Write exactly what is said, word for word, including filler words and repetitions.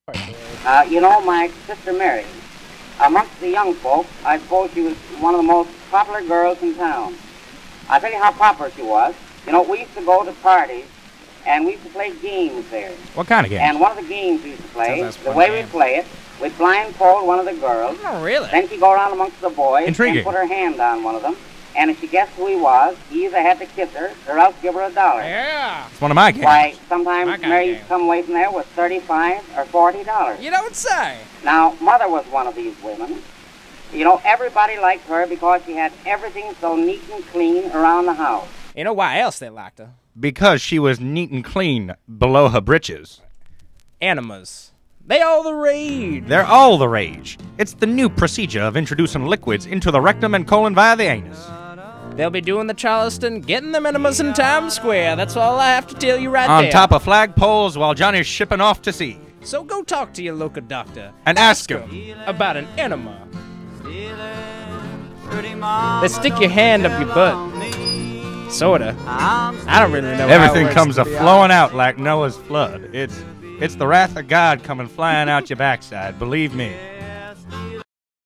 Uh, you know, my sister Mary, amongst the young folks, I suppose she was one of the most popular girls in town. I'll tell you how popular she was. You know, we used to go to parties, and we used to play games there. What kind of games? And one of the games we used to play, Sounds like the fun way game. we play it, we'd blindfold one of the girls. Oh, really? Then she'd go around amongst the boys Intriguing. and put her hand on one of them. And if she guessed who he was, he either had to kiss her or else give her a dollar. Yeah. It's one of my games. Why, My sometimes kind of Mary game. used to come away from there with thirty-five or forty dollars. You don't say. Now, Mother was one of these women. You know, everybody liked her because she had everything so neat and clean around the house. You know why else they liked her? Because she was neat and clean below her britches. Enemas. They all the rage. They're all the rage. It's the new procedure of introducing liquids into the rectum and colon via the anus. They'll be doing the Charleston, getting them enemas in Times Square. That's all I have to tell you right On there. top of flagpoles while Johnny's shipping off to sea. So go talk to your local doctor. And ask him. About an enema. They stick your hand up your butt. Sorta. I don't really know how it Everything works, comes to a be flowing out like Noah's flood. It's it's the wrath of God coming flying out your backside, believe me.